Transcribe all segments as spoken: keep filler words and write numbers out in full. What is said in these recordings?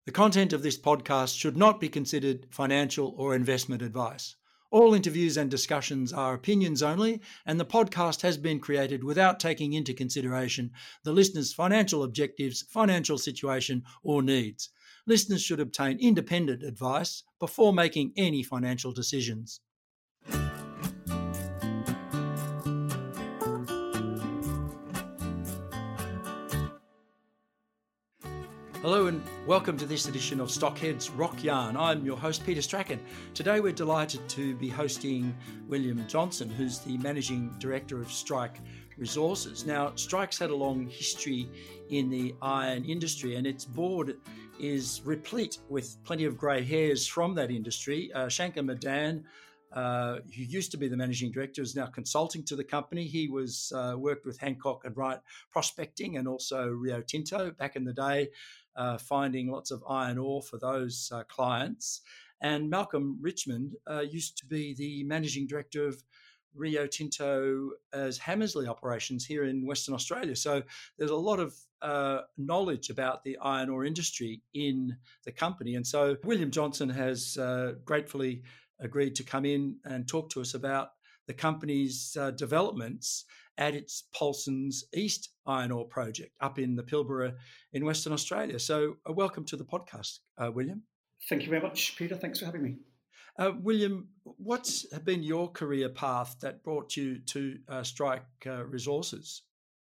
The content of this podcast should not be considered financial or investment advice. All interviews and discussions are opinions only, and the podcast has been created without taking into consideration the listener's financial objectives, financial situation, or needs. Listeners should obtain independent advice before making any financial decisions. Hello and welcome to this edition of Stockhead's Rock Yarn. I'm your host, Peter Strachan. Today we're delighted to be hosting William Johnson, who's the Managing Director of Strike Resources. Now, Strike's had a long history in the iron industry, and its board is replete with plenty of grey hairs from that industry. Uh, Shankar Madan, uh, who used to be the Managing Director, is now consulting to the company. He was uh, worked with Hancock and Wright Prospecting and also Rio Tinto back in the day, Uh, finding lots of iron ore for those uh, clients. And Malcolm Richmond uh, used to be the Managing Director of Rio Tinto as Hammersley operations here in Western Australia. So there's a lot of uh, knowledge about the iron ore industry in the company. And so William Johnson has uh, gratefully agreed to come in and talk to us about the company's uh, developments at its Paulsens East iron ore project up in the Pilbara in Western Australia. So uh, welcome to the podcast, uh, William. Thank you very much, Peter. Thanks for having me. Uh, William, what's been your career path that brought you to uh, Strike uh, Resources?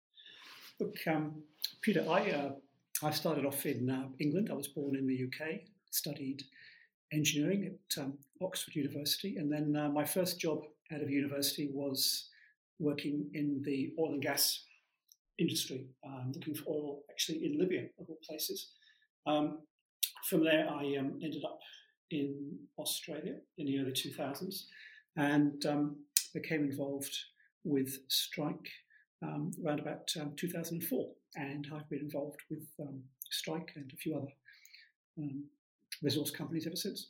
Look, um, Peter, I uh, I started off in uh, England. I was born in the U K, studied engineering at um, Oxford University, and then uh, my first job out of university was working in the oil and gas industry, um, looking for oil actually in Libya, of all places. Um, from there, I um, ended up in Australia in the early two thousands and um, became involved with Strike um, around about um, two thousand four. And I've been involved with um, Strike and a few other um, resource companies ever since.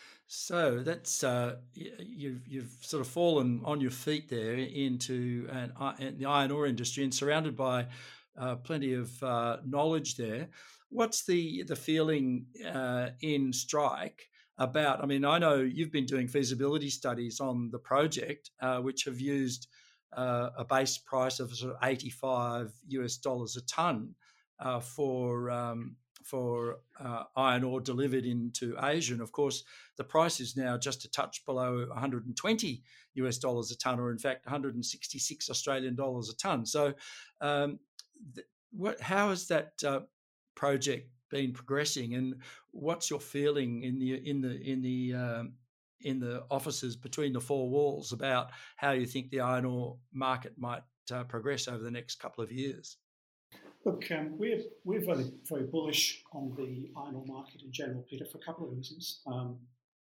So that's uh, you've you've sort of fallen on your feet there into an, the iron ore industry and surrounded by uh, plenty of uh, knowledge there. What's the the feeling uh, in Strike about? I mean, I know you've been doing feasibility studies on the project, uh, which have used uh, a base price of sort of eighty-five U S dollars a ton uh, for. Um, for uh, iron ore delivered into Asia. And of course, the price is now just a touch below one hundred twenty U S dollars a tonne, or in fact, one hundred sixty-six Australian dollars a tonne. So um, th- what, how has that uh, project been progressing, and what's your feeling in the in the in the um, in the offices between the four walls about how you think the iron ore market might uh, progress over the next couple of years? Look, um, we're we're very very bullish on the iron ore market in general, Peter, for a couple of reasons. Um,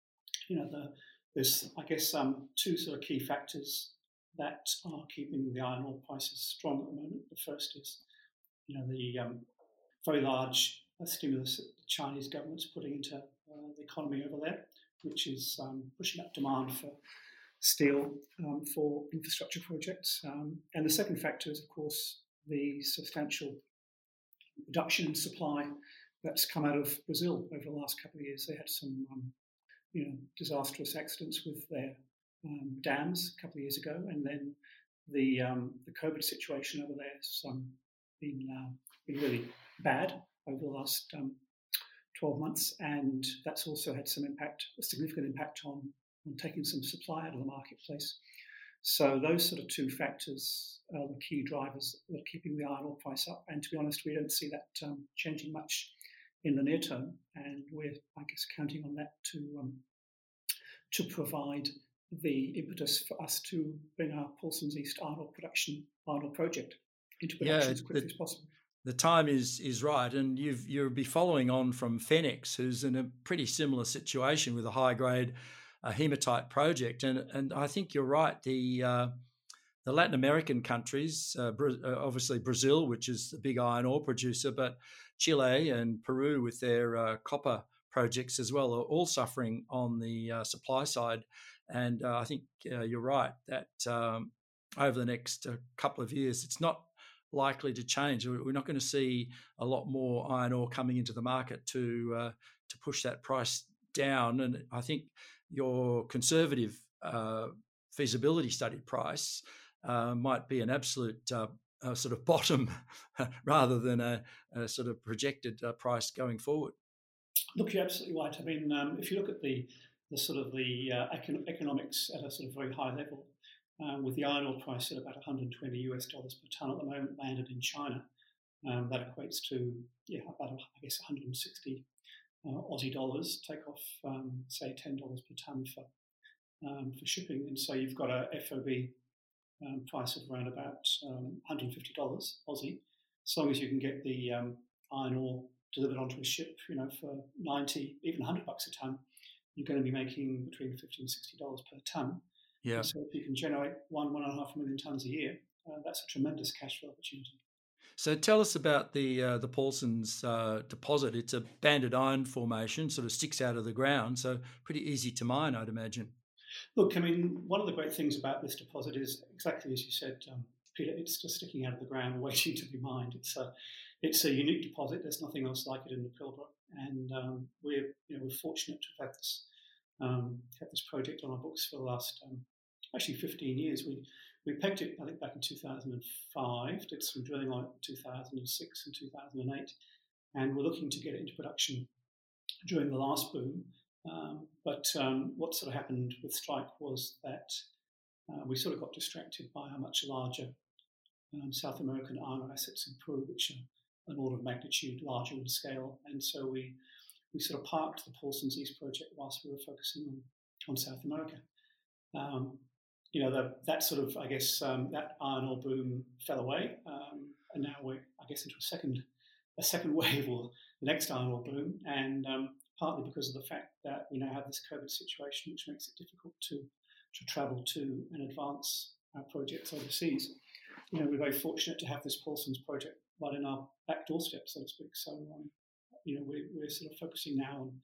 you know, the, there's I guess um, two sort of key factors that are keeping the iron ore prices strong at the moment. The first is, you know, the um, very large uh, stimulus that the Chinese government's putting into uh, the economy over there, which is um, pushing up demand for steel um, for infrastructure projects. Um, and the second factor is, of course, the substantial reduction in supply that's come out of Brazil over the last couple of years. They had some, um, you know, disastrous accidents with their um, dams a couple of years ago, and then the um, the COVID situation over there has um, been uh, been really bad over the last um, twelve months, and that's also had some impact, a significant impact on on taking some supply out of the marketplace. So those sort of two factors are the key drivers that are keeping the iron ore price up. And to be honest, we don't see that um, changing much in the near term. And we're, I guess, counting on that to um, to provide the impetus for us to bring our Paulsens East iron ore production iron ore project into production yeah, as quickly the, as possible. The time is is right, and you've you'll be following on from Fenix, who's in a pretty similar situation with a high grade uh, hematite project, and and I think you're right. The uh, the Latin American countries, uh, Bra- uh, obviously Brazil, which is the big iron ore producer, but Chile and Peru with their uh, copper projects as well are all suffering on the uh, supply side. And uh, I think uh, you're right that um, over the next uh, couple of years, it's not likely to change? We're not going to see a lot more iron ore coming into the market to uh, to push that price down. And I think your conservative uh, feasibility study price uh, might be an absolute uh, uh, sort of bottom rather than a, a sort of projected uh, price going forward. Look, you're absolutely right. I mean, um, if you look at the the sort of the uh, econ- economics at a sort of very high level, um, with the iron ore price at about one hundred twenty U S dollars per ton at the moment, landed in China, um, that equates to yeah about I guess one hundred sixty uh, Aussie dollars. Take off um, say ten dollars per ton for um, for shipping, and so you've got a F O B um, price of around about um, one hundred fifty dollars Aussie. As long as you can get the um, iron ore delivered onto a ship, you know, for ninety, even one hundred bucks a ton, you're going to be making between fifty and sixty dollars per ton. Yeah. And so if you can generate one, one and a half million tons a year, uh, that's a tremendous cash flow opportunity. So tell us about the uh, the Paulsens uh, deposit. It's a banded iron formation, sort of sticks out of the ground, so pretty easy to mine, I'd imagine. Look, I mean, one of the great things about this deposit is exactly as you said, um, Peter. It's just sticking out of the ground, waiting to be mined. It's a it's a unique deposit. There's nothing else like it in the Pilbara, and um, we're you know we're fortunate to have this um, have this project on our books for the last um, actually fifteen years. We we pegged it, I think, back in two thousand five. Did some drilling on it in two thousand six and two thousand eight, and we're looking to get it into production during the last boom. Um, but um, what sort of happened with Strike was that uh, we sort of got distracted by how much larger um, South American iron ore assets in Peru, which are an order of magnitude larger in scale. And so we we sort of parked the Paulsens East project whilst we were focusing on, on South America. Um, you know, the, that sort of, I guess, um, that iron ore boom fell away. Um, and now we're, I guess, into a second a second wave or the next iron ore boom. And um, partly because of the fact that we now have this COVID situation, which makes it difficult to, to travel to and advance our projects overseas. You know, we're very fortunate to have this Paulsens project right in our back doorstep, so to speak. So, um, you know, we're, we're sort of focusing now on,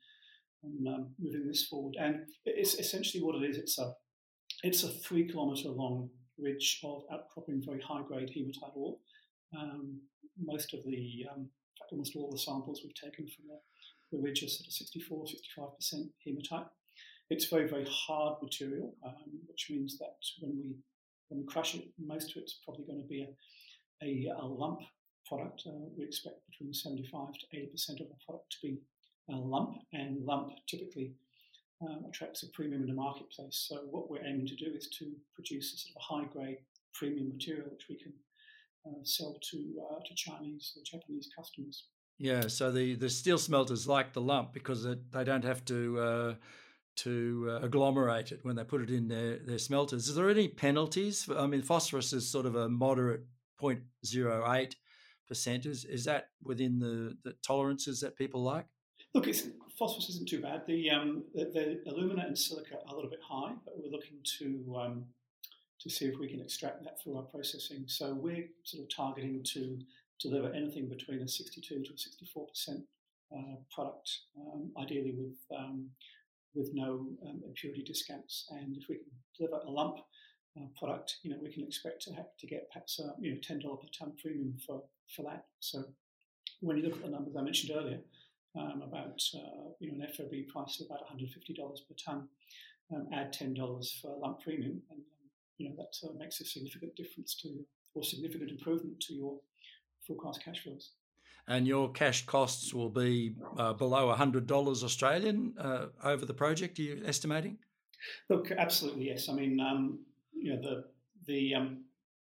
on um, moving this forward. And it's essentially what it is. It's a it's a three kilometre long ridge of outcropping very high grade hematite ore. Um, most of the, um, in fact, almost all the samples we've taken from the The ridge is sort of sixty-four, sixty-five percent hematite. It's very, very hard material, um, which means that when we when we crush it, most of it's probably going to be a, a, a lump product. Uh, we expect between seventy-five to eighty percent of the product to be a lump, and lump typically um, attracts a premium in the marketplace. So what we're aiming to do is to produce a sort of a high-grade premium material which we can uh, sell to uh, to Chinese or Japanese customers. Yeah, so the, the steel smelters like the lump because it, they don't have to uh, to uh, agglomerate it when they put it in their, their smelters. Is there any penalties? I mean, phosphorus is sort of a moderate zero point zero eight percent. Is, is that within the, the tolerances that people like? Look, it's, phosphorus isn't too bad. The, um, the, the alumina and silica are a little bit high, but we're looking to um, to see if we can extract that through our processing. So we're sort of targeting to deliver anything between a sixty-two to a sixty-four percent uh, product, um, ideally with um, with no um, impurity discounts. And if we can deliver a lump uh, product, you know, we can expect to have to get perhaps a, you know ten dollars per ton premium for for that. So when you look at the numbers I mentioned earlier um, about uh, you know an F O B price of about one hundred fifty dollars per ton, um, add ten dollars for lump premium, and um, you know that uh, makes a significant difference to or significant improvement to your forecast cash flows. And your cash costs will be uh, below one hundred dollars Australian uh, over the project, are you estimating? Look, absolutely, yes. I mean, um, you know, the the um,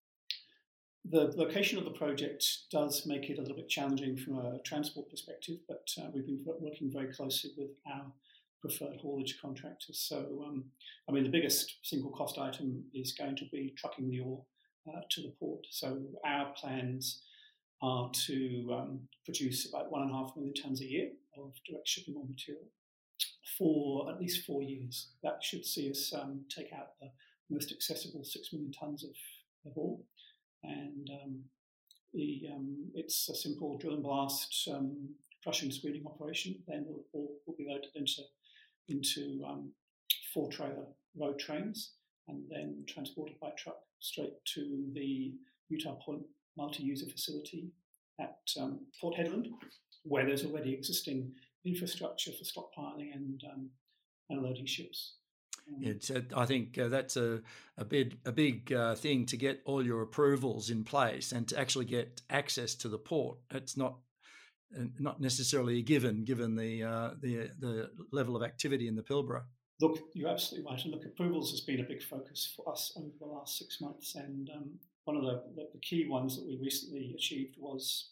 the location of the project does make it a little bit challenging from a transport perspective, but uh, we've been working very closely with our preferred haulage contractors. So, um, I mean, the biggest single cost item is going to be trucking the ore uh, to the port. So our plans are to um, produce about one and a half million tonnes a year of direct shipping ore material for at least four years. That should see us um, take out the most accessible six million tonnes of, of ore. And um, the, um, it's a simple drill and blast um, crushing screening operation. Then the ore will be loaded into, into um, four trailer road trains and then transported by truck straight to the Utah Point multi-user facility at um, Port Hedland, where there's already existing infrastructure for stockpiling and, um, and loading ships. Um, it's a, I think uh, that's a a big a big uh, thing to get all your approvals in place and to actually get access to the port. It's not uh, not necessarily a given, given the uh, the the level of activity in the Pilbara. Look, you're absolutely right. And look, approvals has been a big focus for us over the last six months. And um, one of the, the key ones that we recently achieved was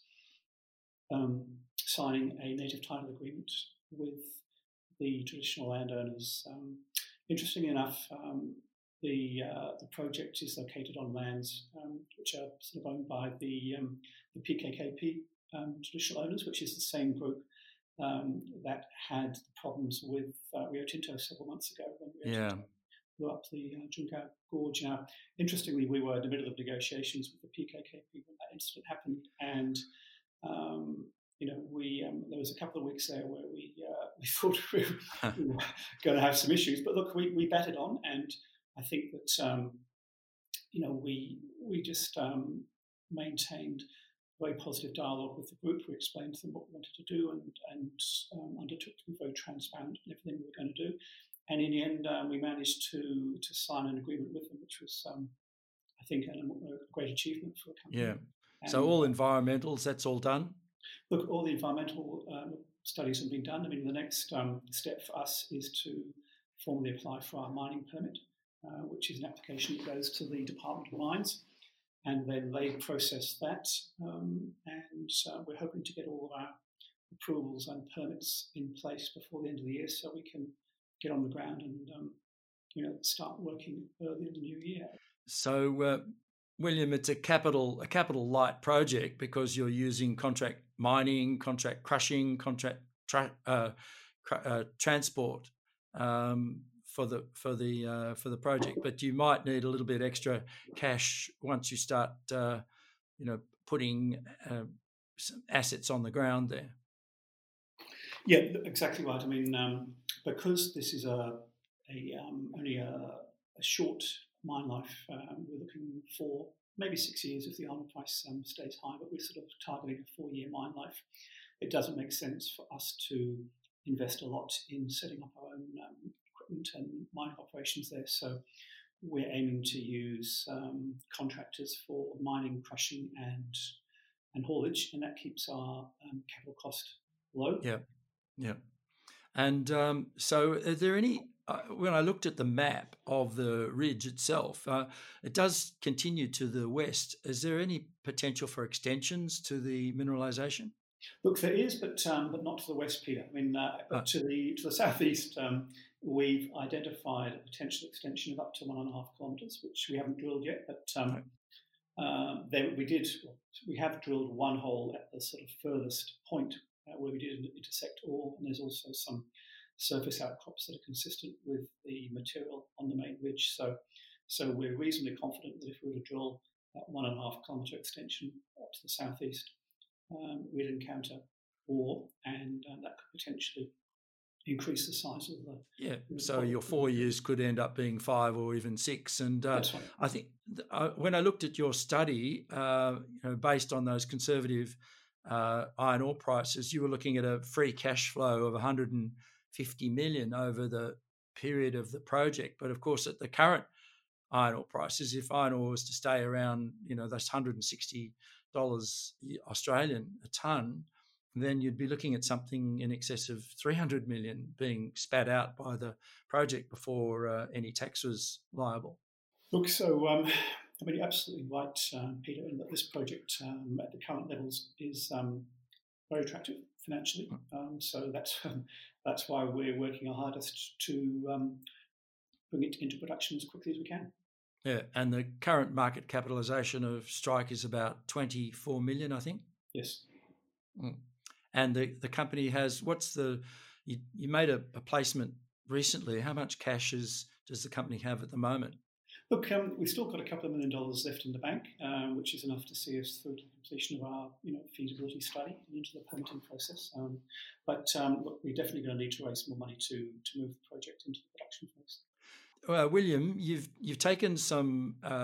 um, signing a native title agreement with the traditional landowners. Um, interestingly enough, um, the uh, the project is located on lands um, which are sort of owned by the um, the P K K P um, traditional owners, which is the same group um, that had problems with uh, Rio Tinto several months ago when Rio Yeah. Tinto blew up the uh, Junkau Gorge. Now, interestingly, we were in the middle of negotiations with the P K K P when that incident happened, and um, you know, we um, there was a couple of weeks there where we uh, we thought we were, we were going to have some issues, but look, we, we batted on, and I think that um, you know we we just um, maintained very positive dialogue with the group. We explained to them what we wanted to do, and and um, undertook to be very transparent in everything we were going to do. And in the end, um, we managed to to sign an agreement with them, which was um, I think a, a great achievement for a company. Yeah. And so all environmentals, that's all done? Look, all the environmental um, studies have been done. I mean, the next um, step for us is to formally apply for our mining permit, uh, which is an application that goes to the Department of Mines, and then they process that. Um, and uh, we're hoping to get all of our approvals and permits in place before the end of the year, so we can get on the ground and um, you know start working early in the new year. So. Uh... William, it's a capital a capital light project because you're using contract mining, contract crushing, contract tra- uh, cr- uh, transport um, for the for the uh, for the project. But you might need a little bit extra cash once you start, uh, you know, putting uh, some assets on the ground there. Yeah, exactly right. I mean, um, because this is a, a um, only a, a short mine life, um, we're looking for maybe six years if the iron price um, stays high, but we're sort of targeting a four-year mine life. It doesn't make sense for us to invest a lot in setting up our own um, equipment and mining operations there. So we're aiming to use um, contractors for mining, crushing, and and haulage, and that keeps our um, capital cost low. Yeah, yeah. And um, so, are there any? Uh, when I looked at the map of the ridge itself, uh, it does continue to the west. Is there any potential for extensions to the mineralisation? Look, there is, but um, but not to the west, Peter. I mean, uh, Oh. to the to the southeast, um, we've identified a potential extension of up to one and a half kilometres, which we haven't drilled yet. But um, Right. uh, there, we did. We have drilled one hole at the sort of furthest point uh, where we did intersect ore, and there's also some surface outcrops that are consistent with the material on the main ridge. So, so we're reasonably confident that if we were to drill that one and a half kilometre extension up to the southeast, um, we'd encounter ore, and uh, that could potentially increase the size of the. Yeah. the So your four years could end up being five or even six. And uh, That's right. I think th- uh, when I looked at your study, uh, you know, based on those conservative uh, iron ore prices, you were looking at a free cash flow of one hundred fifty million over the period of the project. But of course, at the current iron ore prices, if iron ore was to stay around, you know, that's one hundred sixty dollars Australian a tonne, then you'd be looking at something in excess of three hundred million being spat out by the project before uh, any tax was liable. Look, so um, I mean, you're absolutely right, um, Peter, in that this project um, at the current levels is um, very attractive financially. Um, so that's um, that's why we're working our hardest to um, bring it into production as quickly as we can. Yeah, and the current market capitalisation of Strike is about twenty-four million, I think. Yes. Mm. And the, the company has, what's the, you, you made a, a placement recently. How much cash is, does the company have at the moment? Look, um, we've still got a couple of million dollars left in the bank, um, which is enough to see us through to the completion of our, you know, feasibility study and into the permitting process. Um, but um, look, we're definitely going to need to raise more money to to move the project into the production phase. Uh, William, you've you've taken some uh,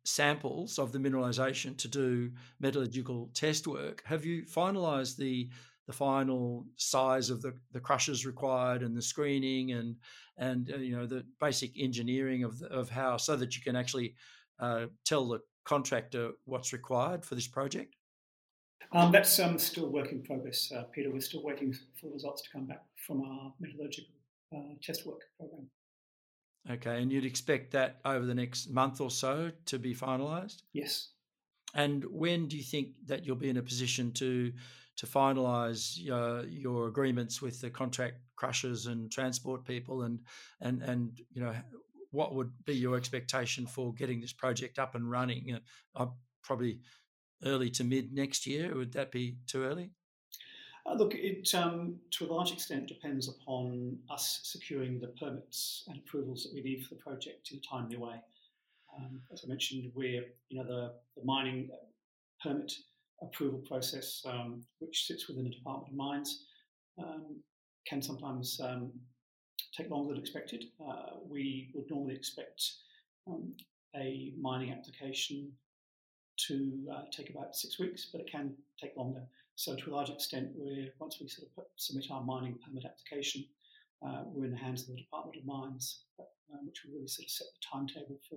samples of the mineralisation to do metallurgical test work. Have you finalised the the final size of the, the crushers required and the screening and and uh, you know the basic engineering of the, of how so that you can actually uh, tell the contractor what's required for this project? Um, that's um, still work in progress, uh, Peter. We're still waiting for results to come back from our metallurgical uh, test work program. Okay, and you'd expect that over the next month or so to be finalised? Yes. And when do you think that you'll be in a position to to finalise uh, your agreements with the contract crushers and transport people, and and and you know what would be your expectation for getting this project up and running? Uh, probably early to mid next year. Would that be too early? Uh, look, it um, to a large extent depends upon us securing the permits and approvals that we need for the project in a timely way. Um, as I mentioned, we're you know the, the mining permit approval process, um, which sits within the Department of Mines, um, can sometimes um, take longer than expected. Uh, we would normally expect um, a mining application to uh, take about six weeks, but it can take longer. So to a large extent, we're, once we sort of put, submit our mining permit application, uh, we're in the hands of the Department of Mines, uh, which will really sort of set the timetable for,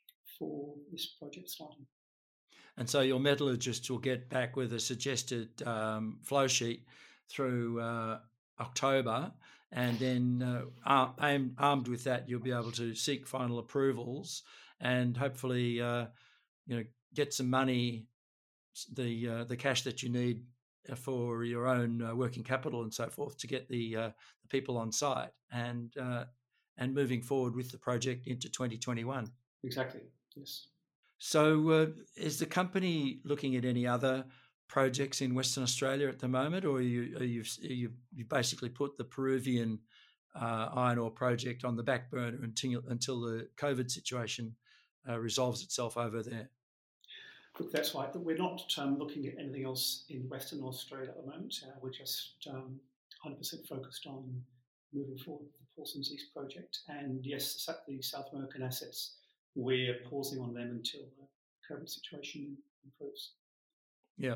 for this project starting. And so your metallurgists will get back with a suggested um, flow sheet through uh, October, and then uh, armed, armed with that, you'll be able to seek final approvals and hopefully, uh, you know, get some money, the uh, the cash that you need for your own uh, working capital and so forth to get the, uh, the people on site and uh, and moving forward with the project into twenty twenty-one. Exactly. Yes. So, uh, is the company looking at any other projects in Western Australia at the moment, or are you are you you you basically put the Peruvian uh, iron ore project on the back burner until until the COVID situation uh, resolves itself over there? Look, that's right. We're not um, looking at anything else in Western Australia at the moment. Uh, we're just um, one hundred percent focused on moving forward with the Paulsens East project. And yes, the South American assets, we're pausing on them until the current situation improves. Yeah,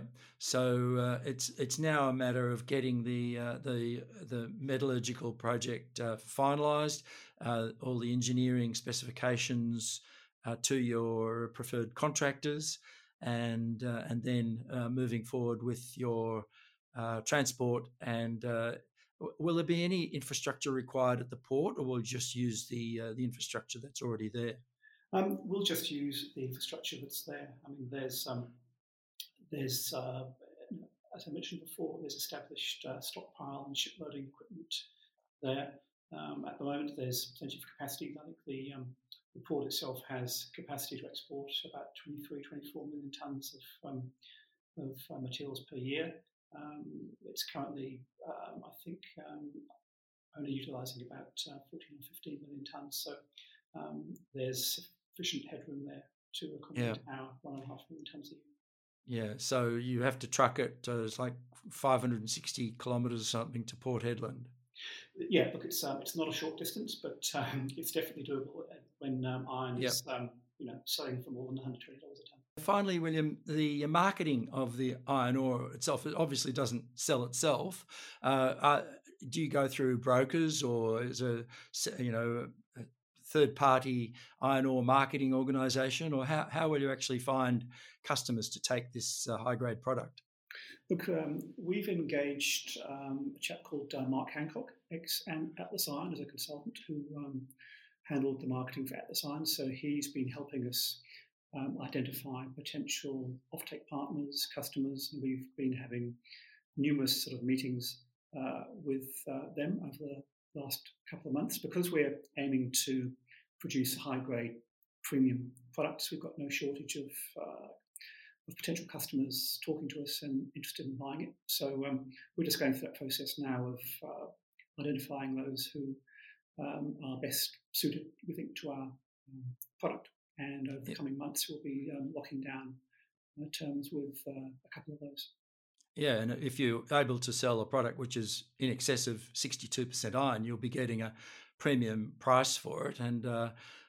so uh, it's it's now a matter of getting the uh, the the metallurgical project uh, finalised, uh, all the engineering specifications uh, to your preferred contractors, and uh, and then uh, moving forward with your uh, transport. And uh, will there be any infrastructure required at the port, or will you just use the uh, the infrastructure that's already there? Um, we'll just use the infrastructure that's there. I mean, there's um, there's uh, as I mentioned before, there's established uh, stockpile and shiploading equipment there. Um, at the moment, there's plenty of capacity. I think the, um, the port itself has capacity to export about twenty-three, twenty-four million tonnes of, um, of uh, materials per year. Um, it's currently, um, I think, um, only utilising about uh, fourteen or fifteen million tonnes. So um, there's sufficient headroom there to accommodate yeah. our one and a half million tonnes a year. Yeah, so you have to truck it. Uh, it's like five hundred sixty kilometres or something to Port Hedland. Yeah, look, it's um, it's not a short distance, but um, it's definitely doable when um, iron yep. is um, you know selling for more than one hundred twenty dollars a tonne. Finally, William, the marketing of the iron ore itself, it obviously doesn't sell itself. Uh, uh, do you go through brokers, or is a you know a third-party iron ore marketing organisation, or how how will you actually find customers to take this uh, high-grade product? Look, um, we've engaged um, a chap called uh, Mark Hancock, ex-Atlas Iron, as a consultant who um, handled the marketing for Atlas Iron. So he's been helping us um, identify potential offtake partners, customers, and we've been having numerous sort of meetings uh, with uh, them over the last couple of months. Because we're aiming to produce high-grade premium products, we've got no shortage of uh, of potential customers talking to us and interested in buying it. So um, we're just going through that process now of uh, identifying those who um, are best suited, we think, to our um, product. And over the yeah. coming months, we'll be um, locking down uh, terms with uh, a couple of those. Yeah, and if you're able to sell a product which is in excess of sixty-two percent iron, you'll be getting a premium price for it. And uh,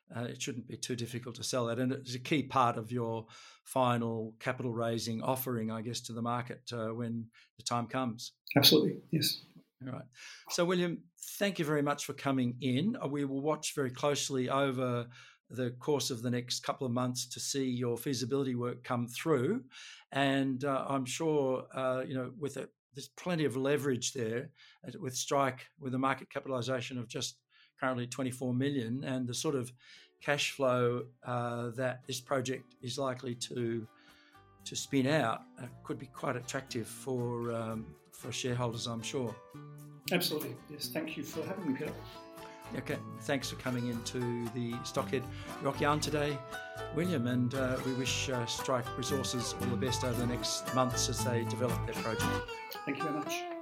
uh, it shouldn't be too difficult to sell that. And it's a key part of your final capital raising offering, I guess, to the market uh, when the time comes. Absolutely, yes. All right. So, William, thank you very much for coming in. We will watch very closely over the course of the next couple of months to see your feasibility work come through. And uh, I'm sure, uh, you know, with a, there's plenty of leverage there with Strike, with a market capitalisation of just currently twenty-four million, and the sort of cash flow uh, that this project is likely to to spin out uh, could be quite attractive for um, for shareholders, I'm sure. Absolutely, yes. Thank you for having me, Peter. Okay, thanks for coming into the Stockhead Rock Yarn today, William, and uh, we wish uh, Strike Resources all the best over the next months as they develop their project. Thank you very much.